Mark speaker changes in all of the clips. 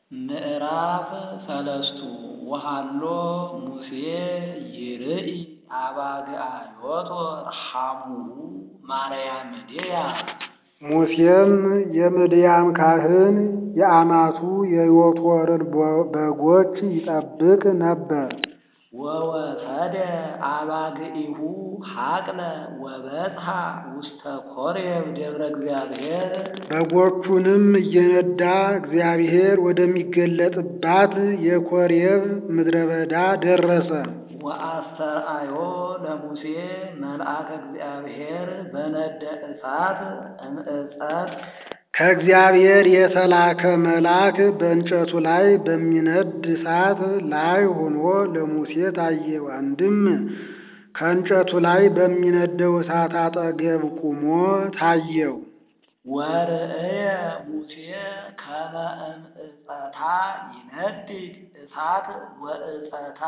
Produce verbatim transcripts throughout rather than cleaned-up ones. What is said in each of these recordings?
Speaker 1: ምዕራፍ ሰለስቱ ወሃሎ ሙሴ ይርኢ አባግዓ ዮቶር ሐሙሁ ማርያምድያ።
Speaker 2: ሙሴም የምድያም ካህን የአማቱ የዮቶርን በጎች ይጠብቅ ነበር።
Speaker 1: ወወሰደ አባግዒሁ ሐቅለ ወበጽሐ ውስተ ኮሬብ ደብረ እግዚአብሔር።
Speaker 2: በጎቹንም እየነዳ እግዚአብሔር ወደሚገለጥባት የኮሬብ ምድረ በዳ ደረሰ።
Speaker 1: ወአስተርአዮ ለሙሴ መልአከ እግዚአብሔር በነደ እሳት እምዕፀት።
Speaker 2: ከእግዚአብሔር የተላከ መልአክ በእንጨቱ ላይ በሚነድ እሳት ላይ ሆኖ ለሙሴ ታየው። አንድም ከእንጨቱ ላይ በሚነደው እሳት አጠገብ ቁሞ ታየው።
Speaker 1: ወርእየ ሙሴ ከመ እምዕፀታ ይነድድ እሳት ወዕፀታ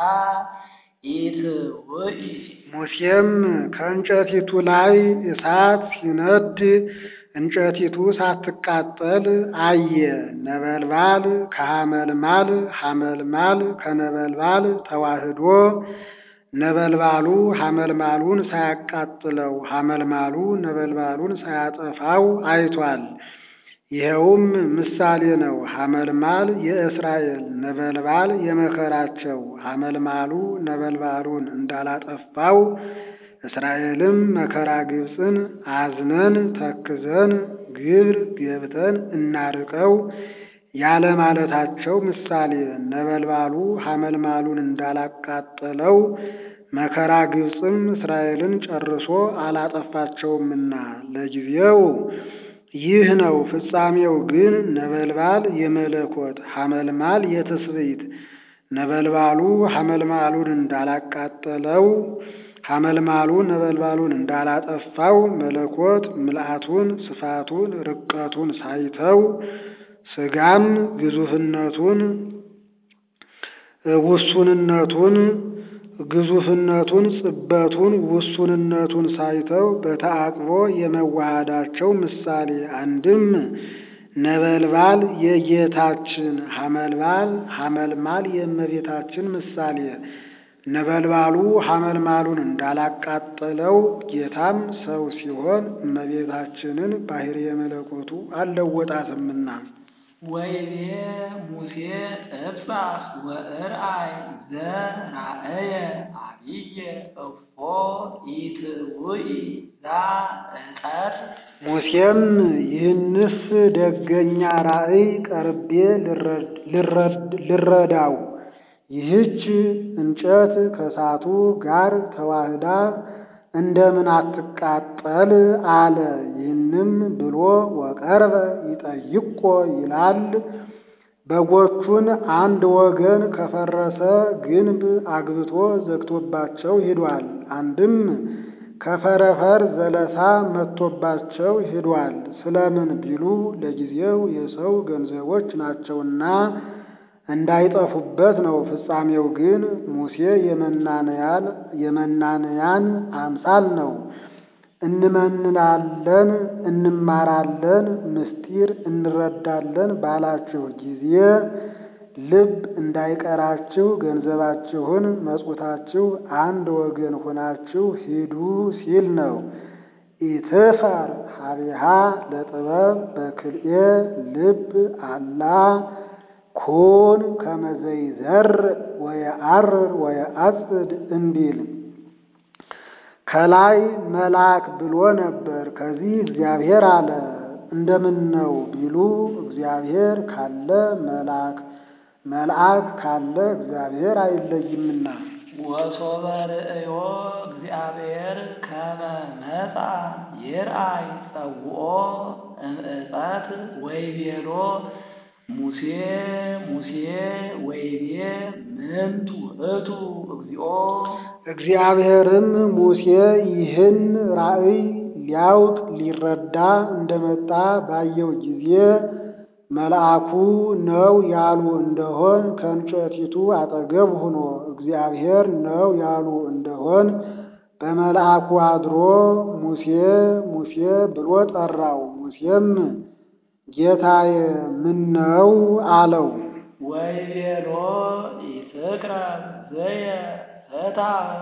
Speaker 1: ኢትውኢ።
Speaker 2: ሙሴም ከእንጨቲቱ ላይ እሳት ሲነድ እንጨቲቱ ሳትቃጠል አየ። ነበልባል ከሐመልማል ሐመልማል ከነበልባል ተዋህዶ ነበልባሉ ሐመልማሉን ሳያቃጥለው ሐመልማሉ ነበልባሉን ሳያጠፋው አይቷል። ይኸውም ምሳሌ ነው። ሐመልማል የእስራኤል ነበልባል የመከራቸው። ሐመልማሉ ነበልባሉን እንዳላጠፋው እስራኤልም መከራ ግብፅን አዝነን ተክዘን ግብር ገብተን እናርቀው ያለ ማለታቸው ምሳሌ። ነበልባሉ ሐመልማሉን እንዳላቃጠለው መከራ ግብፅም እስራኤልን ጨርሶ አላጠፋቸውምና ለጊዜው ይህ ነው። ፍጻሜው ግን ነበልባል የመለኮት ሐመልማል የትስብእት። ነበልባሉ ሐመልማሉን እንዳላቃጠለው ሐመልማሉ ነበልባሉን እንዳላጠፋው መለኮት ምልአቱን ስፋቱን ርቀቱን ሳይተው ሥጋም ግዙፍነቱን ውሱንነቱን ግዙፍነቱን ጽበቱን ውሱንነቱን ሳይተው በተአቅቦ የመዋሃዳቸው ምሳሌ። አንድም ነበልባል የጌታችን ሐመልማል ሐመልማል የእመቤታችን ምሳሌ። ነበልባሉ ሐመልማሉን እንዳላቃጠለው ጌታም ሰው ሲሆን እመቤታችንን ባሕርየ መለኮቱ አልለወጣትምና።
Speaker 1: ወይቤ ሙሴ እብጻሕ ወእርአይ ዘራእየ አብየ እፎ ኢትውኢ ዘዕፀት። ሙሴም
Speaker 2: ይህንስ ደገኛ ራእይ ቀርቤ ልረዳው፣ ይህች እንጨት ከእሳቱ ጋር ተዋህዳ እንደምን አትቃጠል አለ። ይህንም ብሎ ወቀርበ ይጠይቆ ይላል። በጎቹን አንድ ወገን ከፈረሰ ግንብ አግብቶ ዘግቶባቸው ሂዷል። አንድም ከፈረፈር ዘለሳ መጥቶባቸው ሂዷል። ስለምን ቢሉ ለጊዜው የሰው ገንዘቦች ናቸውና እንዳይጠፉበት ነው። ፍጻሜው ግን ሙሴ የመናንያን የመናንያን አምሳል ነው። እንመንናለን እንማራለን ምስጢር እንረዳለን ባላችሁ ጊዜ ልብ እንዳይቀራችሁ ገንዘባችሁን መጽውታችሁ አንድ ወገን ሆናችሁ ሂዱ ሲል ነው። ኢትፈር ሀቢሃ ለጥበብ በክልኤ ልብ አላ ኩን ከመ ዘይዘርእ ወየዐርር ወየዐጽድ እንዲል ከላይ መልአክ ብሎ ነበር። ከዚህ እግዚአብሔር አለ። እንደምን ነው ቢሉ እግዚአብሔር ካለ መልአክ መልአክ ካለ እግዚአብሔር አይለይምና።
Speaker 1: ወሶበ ርእዮ እግዚአብሔር ከመ መጻ ይርአይ ጸውኦ እምዕፀት ወይቤሎ ሙሴ ሙሴ ወይቤ ምንቱ ውእቱ እግዚኦ።
Speaker 2: እግዚአብሔርም ሙሴ ይህን ራእይ ሊያውቅ ሊረዳ እንደመጣ ባየው ጊዜ መልአኩ ነው ያሉ እንደሆን ከእንጨቲቱ አጠገብ ሆኖ እግዚአብሔር ነው ያሉ እንደሆን በመልአኩ አድሮ ሙሴ ሙሴ ብሎ ጠራው። ሙሴም ጌታዬ ምነው አለው።
Speaker 1: ወይቤሎ ኢትቅረብ ዘየ ፈታ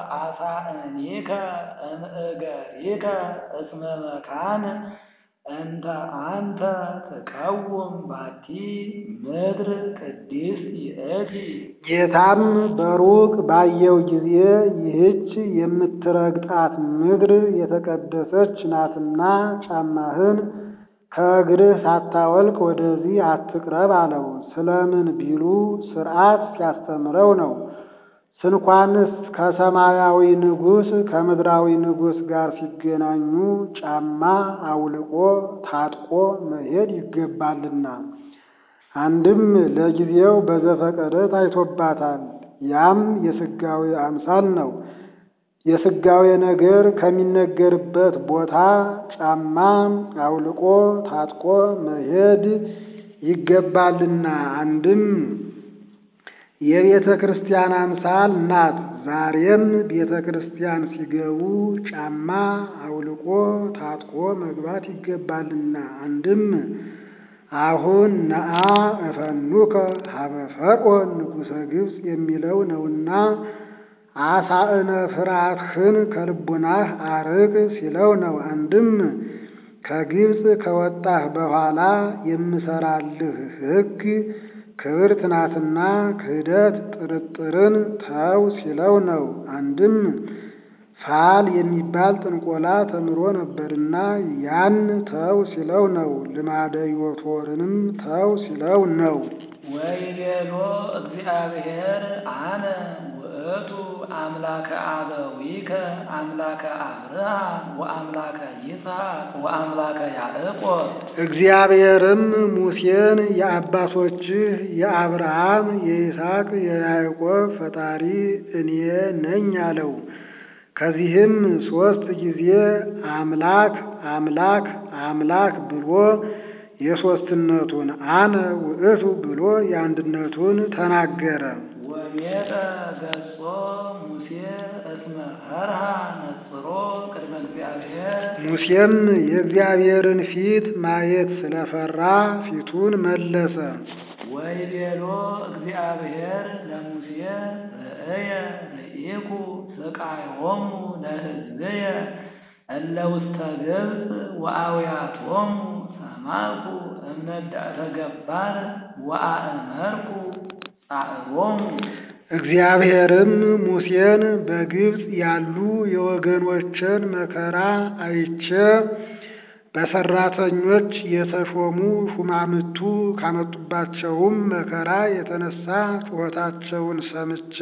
Speaker 1: አሳእኒከ እምእገሪከ እስመ መካን እንተ አንተ ትቀውም ባቲ ምድር ቅድስት ይእቲ።
Speaker 2: ጌታም በሩቅ ባየው ጊዜ ይህች የምትረግጣት ምድር የተቀደሰች ናትና ጫማህን ከእግርህ ሳታወልቅ ወደዚህ አትቅረብ አለው። ስለምን ቢሉ ሥርዓት ሲያስተምረው ነው። ስንኳንስ ከሰማያዊ ንጉሥ ከምድራዊ ንጉሥ ጋር ሲገናኙ ጫማ አውልቆ ታጥቆ መሄድ ይገባልና። አንድም ለጊዜው በዘፈቀደ ታይቶባታል። ያም የሥጋዌ አምሳል ነው። የሥጋዌ ነገር ከሚነገርበት ቦታ ጫማ አውልቆ ታጥቆ መሄድ ይገባልና። አንድም የቤተ ክርስቲያን አምሳል ናት። ዛሬም ቤተ ክርስቲያን ሲገቡ ጫማ አውልቆ ታጥቆ መግባት ይገባልና። አንድም አሁን ነአ እፈኑከ ሀበ ፈርዖን ንጉሠ ግብፅ የሚለው ነውና አሳእነ ፍርሃትህን ከልቡናህ አርቅ ሲለው ነው። አንድም ከግብፅ ከወጣህ በኋላ የምሰራልህ ሕግ ክብርት ናትና ክህደት ጥርጥርን ተው ሲለው ነው። አንድም ፋል የሚባል ጥንቆላ ተምሮ ነበርና ያን ተው ሲለው ነው። ልማደ ዮቶርንም ተው ሲለው ነው።
Speaker 1: ወይቤሎ እግዚአብሔር አነ ውእቱ አምላከ አበዊከ አምላከ አብርሃም ወአምላከ ይስሐቅ ወአምላከ ያዕቆብ።
Speaker 2: እግዚአብሔርም ሙሴን የአባቶችህ የአብርሃም የይስሐቅ የያዕቆብ ፈጣሪ እኔ ነኝ አለው። ከዚህም ሦስት ጊዜ አምላክ አምላክ አምላክ ብሎ የሦስትነቱን አነ ውእቱ ብሎ የአንድነቱን ተናገረ።
Speaker 1: ወሜጠ ገጾ ሙሴ እስመ ፈርሃ ነጽሮ ቅድመ እግዚአብሔር።
Speaker 2: ሙሴም የእግዚአብሔርን ፊት ማየት ስለፈራ ፊቱን መለሰ።
Speaker 1: ወይቤሎ እግዚአብሔር ለሙሴ ርእየ ርኢኩ ስቃዮሙ ለሕዝብየ እለ ውስተ ግብፅ ወአውያቶሙ ሰማዕኩ እምነዳእተ ገባር ወአእመርኩ ጻዕሮሙ።
Speaker 2: እግዚአብሔርም ሙሴን በግብፅ ያሉ የወገኖችን መከራ አይቼ በሰራተኞች የተሾሙ ሹማምቱ ካመጡባቸውም መከራ የተነሳ ጩኸታቸውን ሰምቼ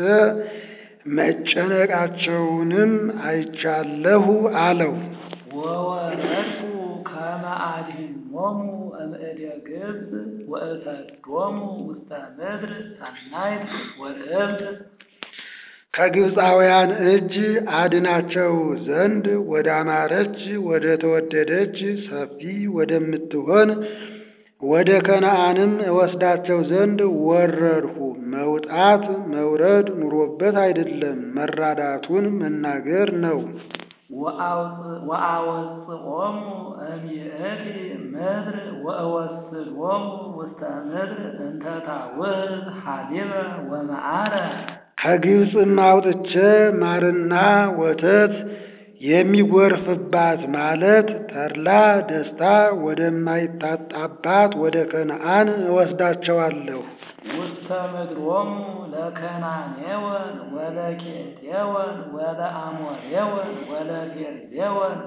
Speaker 2: መጨነቃቸውንም አይቻለሁ አለው።
Speaker 1: ወወረድኩ ከመ አድኅኖሙ እምእደ ግብፅ ወእሰዶሙ ውስተ ምድር ሰናይት ወርኅብት።
Speaker 2: ከግብፃውያን እጅ አድናቸው ዘንድ ወደ አማረች ወደ ተወደደች ሰፊ ወደምትሆን ወደ ከነዓንም እወስዳቸው ዘንድ ወረድሁ። መውጣት መውረድ ኑሮበት አይደለም፣ መራዳቱን መናገር ነው።
Speaker 1: ወአወጽኦሙ እምይእቲ ምድር ወእወስዶሙ ውስተ ምድር እንተ ታውህብ ሐሊበ ወመዓረ።
Speaker 2: ከግብፅም አውጥቼ ማርና ወተት የሚጎርፍባት ማለት ተድላ ደስታ ወደማይታጣባት ወደ ከነዓን እወስዳቸዋለሁ።
Speaker 1: ውስተ ምድሮሙ ለከናኔወን ወለኬጤወን ወለአሞሬወን ወለፌርዜወን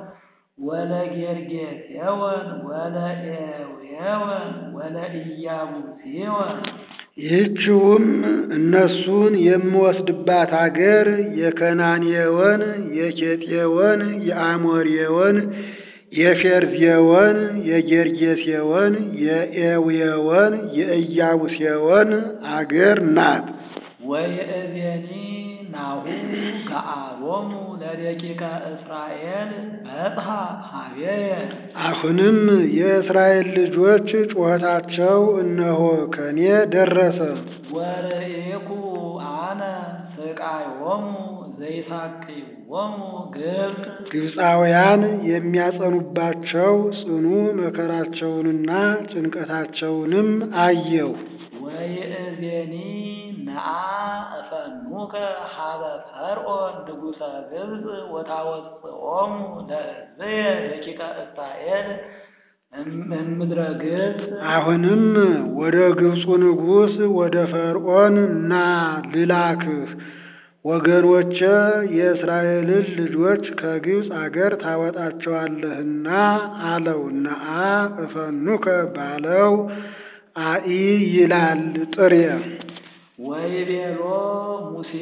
Speaker 1: ወለጌርጌሴወን ወለኤዊየወን ወለኢያቡስየወን።
Speaker 2: ይህችውም እነሱን የምወስድባት አገር የከናኔወን፣ የኬጤወን፣ የአሞሬወን፣ የፌርዜወን፣ የጌርጌሴወን፣ የኤዊየወን፣ የኢያቡስየወን አገር ናት።
Speaker 1: ወይእዜኒ ናሁ ገአሮሙ ለደቂቀ እስራኤል በጽሐ ኀቤየ።
Speaker 2: አሁንም የእስራኤል ልጆች ጩኸታቸው እነሆ ከኔ ደረሰ።
Speaker 1: ወርኢኩ አነ ስቃዮሙ ዘይሳቅይዎሙ ግብፅ።
Speaker 2: ግብፃውያን የሚያጸኑባቸው ጽኑ መከራቸውንና ጭንቀታቸውንም አየሁ።
Speaker 1: ወይእዜኒ ነአ እፈኑከ ሀበ ፈርዖን ንጉሠ ግብፅ ወታወፅኦሙ ለሕዝብየ ደቂቀ እስራኤል እምድረ ግብፅ።
Speaker 2: አሁንም ወደ ግብፁ ንጉሥ ወደ ፈርዖን ና ልላክህ ወገኖቼ የእስራኤልን ልጆች ከግብፅ አገር ታወጣቸዋለህና አለው። ነአ እፈኑከ ባለው አኢ ይላል ጥሬ።
Speaker 1: ወይቤሎ ሙሴ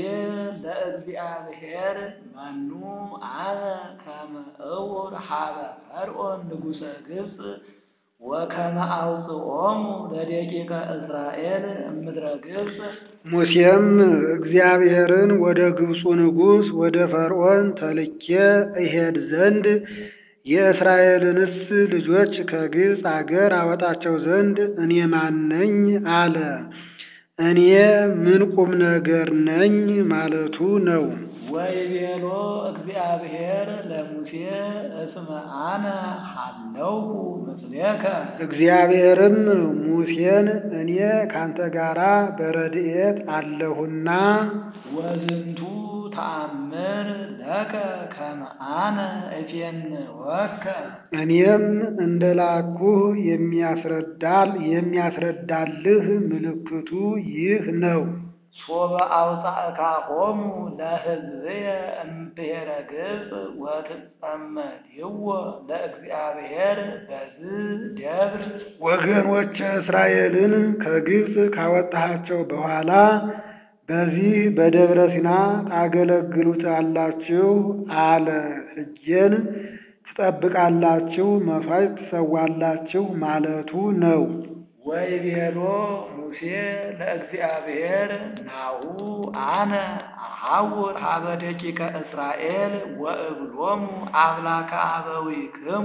Speaker 1: ለእግዚአብሔር መኑ አነ ከመ እውር ሀበ ፈርዖን ንጉሠ ግብፅ ወከመ አውፅኦሙ ለደቂቀ እስራኤል እምድረ ግብፅ።
Speaker 2: ሙሴም እግዚአብሔርን ወደ ግብፁ ንጉሥ ወደ ፈርዖን ተልኬ እሄድ ዘንድ የእስራኤልንስ ልጆች ከግብፅ አገር አወጣቸው ዘንድ እኔ ማን ነኝ አለ። እኔ ምን ቁም ነገር ነኝ ማለቱ ነው።
Speaker 1: ወይቤሎ እግዚአብሔር ለሙሴ እስመ አነ ሀለውኩ ምስሌከ።
Speaker 2: እግዚአብሔርም ሙሴን እኔ ካንተ ጋራ በረድኤት አለሁና
Speaker 1: ወዝንቱ ተአምር ለከ ከመ አነ እፌንወከ።
Speaker 2: እኔም እንደላኩህ የሚያስረዳል የሚያስረዳልህ ምልክቱ ይህ ነው።
Speaker 1: ሶበ አውጻእካሆሙ ለሕዝብየ እምብሔረ ግብፅ ወትጸመድዎ ለእግዚአብሔር በዝህ ደብር።
Speaker 2: ወገኖች እስራኤልን ከግብፅ ካወጣሃቸው በኋላ በዚህ በደብረ ሲና ታገለግሉታላችሁ አለ። ሕጌን ትጠብቃላችሁ፣ መሥዋዕት ትሰዋላችሁ ማለቱ ነው።
Speaker 1: ወይቤሎ ሙሴ ለእግዚአብሔር ናሁ አነ አሐውር ሀበ ደቂቀ እስራኤል ወእብሎሙ አምላከ አበዊክሙ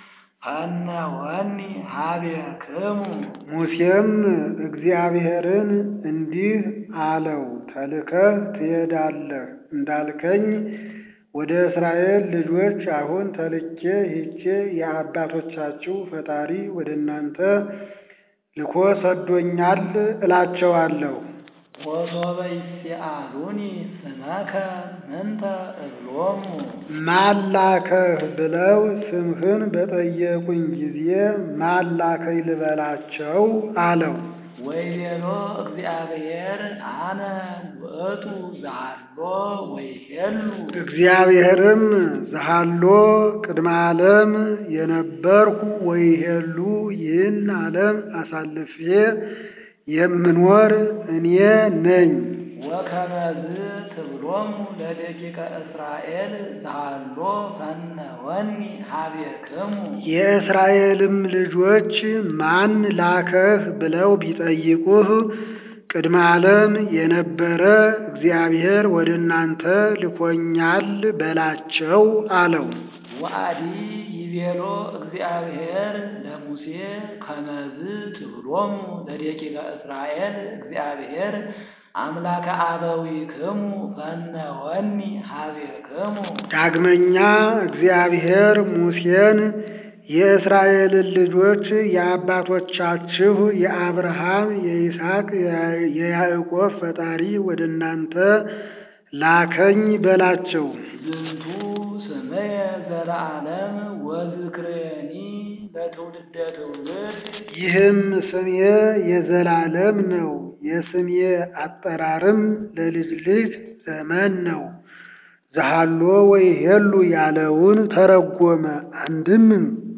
Speaker 1: ፈነወኒ ሀቤክሙ።
Speaker 2: ሙሴም እግዚአብሔርን እንዲህ አለው፣ ተልከህ ትሄዳለህ እንዳልከኝ ወደ እስራኤል ልጆች አሁን ተልኬ ሄጄ የአባቶቻችሁ ፈጣሪ ወደ እናንተ ልኮ ሰዶኛል እላቸዋለሁ።
Speaker 1: ወሶበ ይስአሉኒ ስመከ ምንተ እብሎሙ።
Speaker 2: ማን ላከህ ብለው ስምህን በጠየቁኝ ጊዜ ማን ላከኝ ልበላቸው አለው።
Speaker 1: ወይቤሎ እግዚአብሔር አነ ውእቱ ዘሃሎ ወይሄሉ።
Speaker 2: እግዚአብሔርም ዘሃሎ ቅድመ ዓለም የነበርኩ ወይሄሉ ይህን ዓለም አሳልፌ የምኖር እኔ ነኝ።
Speaker 1: ወከመዝ ትብሎሙ ለደቂቀ እስራኤል ዘሃሎ ፈነወኒ ሀቤክሙ።
Speaker 2: የእስራኤልም ልጆች ማን ላከህ ብለው ቢጠይቁህ ቅድመ ዓለም የነበረ እግዚአብሔር ወደ እናንተ ልኮኛል በላቸው አለው።
Speaker 1: ወአዲ ይቤሎ እግዚአብሔር ለሙሴ ከመዝ ትብሎሙ ለደቂቀ እስራኤል እግዚአብሔር አምላከ አበዊክሙ ፈነወኒ ሀቤክሙ። ዳግመኛ
Speaker 2: እግዚአብሔር ሙሴን የእስራኤልን ልጆች የአባቶቻችሁ የአብርሃም የይስሐቅ የያዕቆብ ፈጣሪ ወደ እናንተ ላከኝ በላቸው።
Speaker 1: ዝንቱ ስምየ ዘለዓለም ወዝክሬኒ ለትውልደ ትውልድ።
Speaker 2: ይህም ስሜ የዘላለም ነው፣ የስሜ አጠራርም ለልጅ ልጅ ዘመን ነው። ዘሃሎ ወይሄሉ ያለውን ተረጎመ። አንድም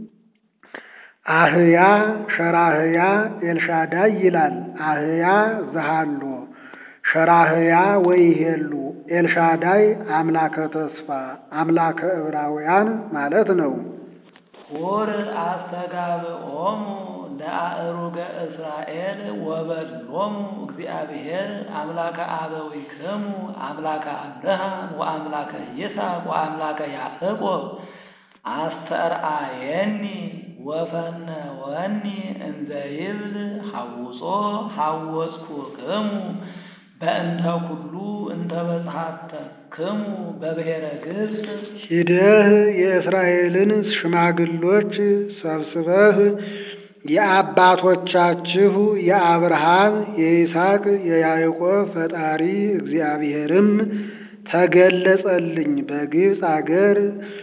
Speaker 2: አህያ ሸራህያ ኤልሻዳይ ይላል። አህያ ዘሃሎ፣ ሸራህያ ወይሄሉ፣ ኤልሻዳይ አምላከ ተስፋ አምላከ ዕብራውያን ማለት ነው።
Speaker 1: ሁር አስተጋብኦሙ ለአእሩገ እስራኤል ወበሎሙ እግዚአብሔር አምላከ አበዊክሙ አምላከ አብርሃም ወአምላከ ይስሐቅ ወአምላከ ያዕቆብ አስተርአየኒ ወፈነወኒ እንዘ ይብል ሐውጾ ሐወጽኩክሙ በእንተ ኩሉ እንተ በጽሐተክሙ በብሔረ ግብፅ።
Speaker 2: ሂደህ የእስራኤልን ሽማግሎች ሰብስበህ የአባቶቻችሁ የአብርሃም የይስሐቅ የያዕቆብ ፈጣሪ እግዚአብሔርም ተገለጸልኝ። በግብፅ አገር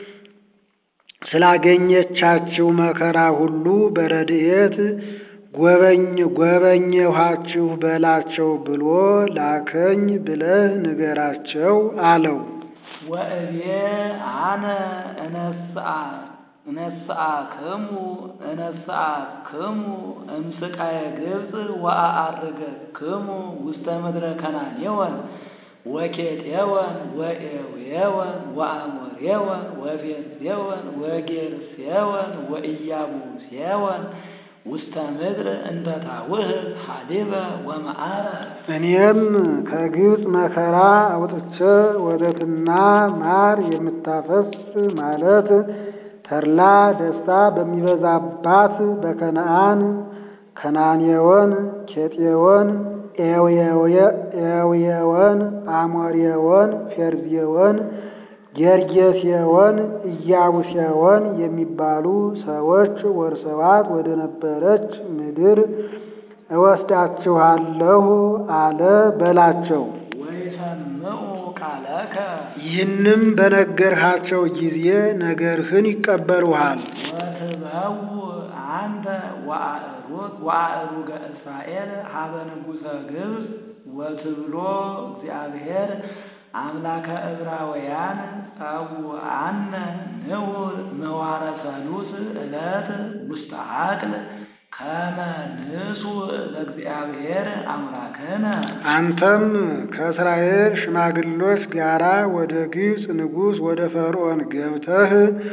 Speaker 2: ስላገኘቻችሁ መከራ ሁሉ በረድኤት ጎበኝ ጎበኘኋችሁ በላቸው ብሎ ላከኝ ብለህ ንገራቸው አለው።
Speaker 1: ወእቤ አነ እነስአ እነስአክሙ እነስአክሙ እምስቃየ ግብፅ ወአዐርገክሙ ውስተ ምድረ ከናኔወን ወኬጤወን ወኤዌወን ወአሞሬወን ወፌርዜወን ወጌርሴወን ወኢያቡሴወን ውስተ ምድር እንተ ታውህብ ሐሊበ ወመዓረ። እኔም ከግብፅ መከራ አውጥቼ ወተትና ማር የምታፈስ ማለት ተድላ ደስታ በሚበዛባት በከነዓን ከናኔዎን፣ ኬጤዎን፣ ኤዊየወን፣ አሞሬዎን፣ ፌርዜዎን፣ ጌርጌሴዎን፣ ኢያቡሴዎን የሚባሉ ሰዎች ወርሰዋት ወደ ነበረች ምድር እወስዳችኋለሁ አለ በላቸው። ወይሰምዑ ቃለከ
Speaker 2: ይህንም በነገርሃቸው ጊዜ ነገርህን ይቀበሉሃል።
Speaker 1: ወትበው አንተ ወአእሩገ እስራኤል ሀበ ንጉሠ ግብፅ ወትብሎ እግዚአብሔር አምላከ ዕብራውያን ጸውዐነ ንዑር ምህዋረ ሰሉስ ዕለት ውስተ ዐቅል ከመ ንሱእ ለእግዚአብሔር አምላክነ። አንተም ከእስራኤል ሽማግሎች ጋራ ወደ ግብፅ ንጉሥ ወደ ፈርዖን ገብተህ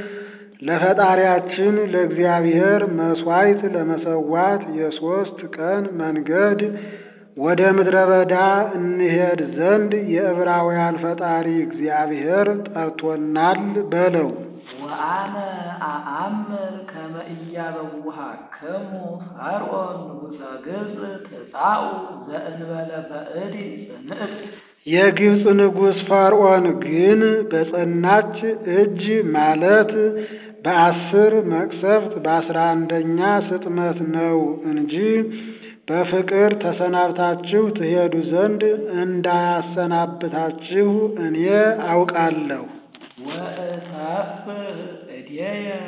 Speaker 1: ለፈጣሪያችን ለእግዚአብሔር መሥዋዕት ለመሰዋት የሦስት ቀን መንገድ ወደ ምድረ በዳ እንሄድ ዘንድ የዕብራውያን ፈጣሪ እግዚአብሔር ጠርቶናል በለው። ወአነ አአምር ከመ ኢያበውሃክሙ ፈርዖን ንጉሠ ግብፅ ትጻኡ ዘእንበለ በእድ ጽንዕት። የግብፅ ንጉሥ ፈርዖን ግን በጸናች እጅ ማለት በአስር መቅሰፍት በአስራ አንደኛ ስጥመት ነው እንጂ በፍቅር ተሰናብታችሁ ትሄዱ ዘንድ እንዳያሰናብታችሁ እኔ አውቃለሁ። ወእሰፍሕ እዴየ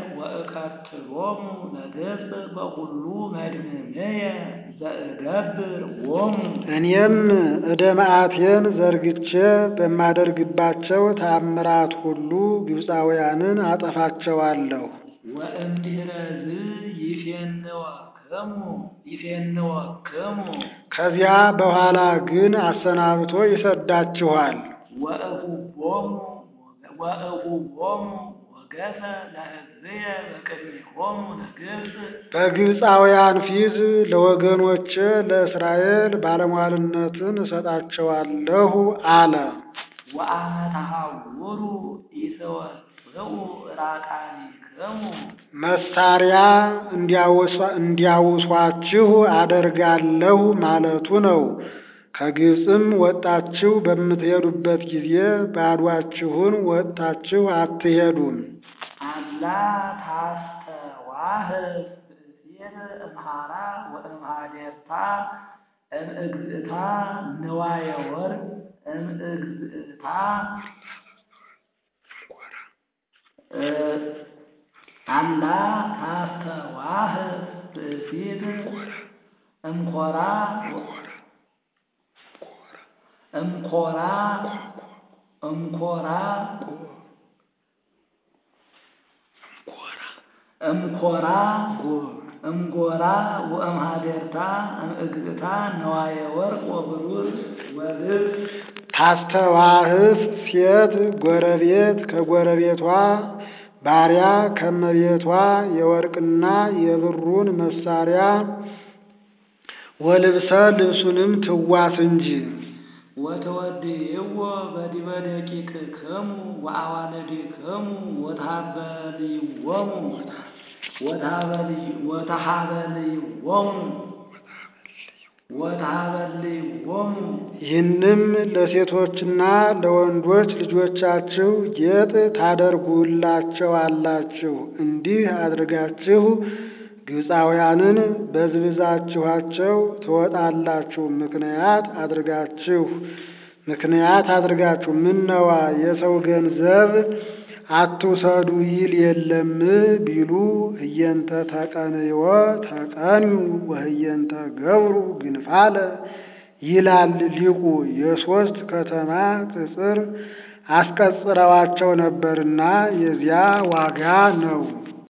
Speaker 1: ወእቀትሎሙ ለግብፅ በኩሉ መድምምየ ዘእገብር ሎሙ። እኔም ዕደ መዓቴን ዘርግቼ በማደርግባቸው ታምራት ሁሉ ግብፃውያንን አጠፋቸዋለሁ። ወእምድኅረዝ ይፌንወክሙ ይፌንወክሙ ከዚያ በኋላ ግን አሰናብቶ ይሰዳችኋል። ወእሁቦሙ ወእሁቦሙ ወገሰ ለሕዝብየ በቅድሜሆሙ ለግብፅ። በግብፃውያን ፊት ለወገኖቼ ለእስራኤል ባለሟልነትን እሰጣቸዋለሁ አለ። ወአመ ተሐውሩ ኢትወጽኡ ራቃኒክሙ መሳሪያ እንዲያውሷችሁ አደርጋለሁ ማለቱ ነው። ከግብፅም ወጣችሁ በምትሄዱበት ጊዜ ባዷችሁን ወጥታችሁ አትሄዱም። አላ ታስተዋህብ ብእሲት እምሃራ ወእምሃዴርታ እምእግዝእታ ንዋየ ወርቅ እምእግዝእታ አላ ታስተዋህብ ብእሲት እምኮራ እምኮራ እምኮራ እምኮራ እምጎራ ወእምሃዴርታ እምእግዝእታ ነዋየ ወርቅ ወብሩር ወብር። ታስተዋህስ ሴት ጎረቤት ከጎረቤቷ ባሪያ ከመቤቷ የወርቅና የብሩን መሳሪያ ወልብሰ ልብሱንም ትዋስ እንጂ። ወተወድይዎ በዲበ ደቂቅክሙ ወአዋልድክሙ ወተሃበልይዎሙ ወተሃበልይዎሙ ወተሃበልይዎሙ። ይህንም ለሴቶችና ለወንዶች ልጆቻችሁ ጌጥ ታደርጉላቸዋላችሁ። እንዲህ አድርጋችሁ
Speaker 2: ግብፃውያንን በዝብዛችኋቸው ትወጣላችሁ ምክንያት አድርጋችሁ ምክንያት አድርጋችሁ ምነዋ የሰው ገንዘብ አትውሰዱ ይል የለም ቢሉ ህየንተ ተቀንዮ ተቀንዩ ወህየንተ ገብሩ ግንፋለ ይላል ሊቁ። የሶስት ከተማ ቅጽር አስቀጽረዋቸው ነበርና የዚያ ዋጋ ነው።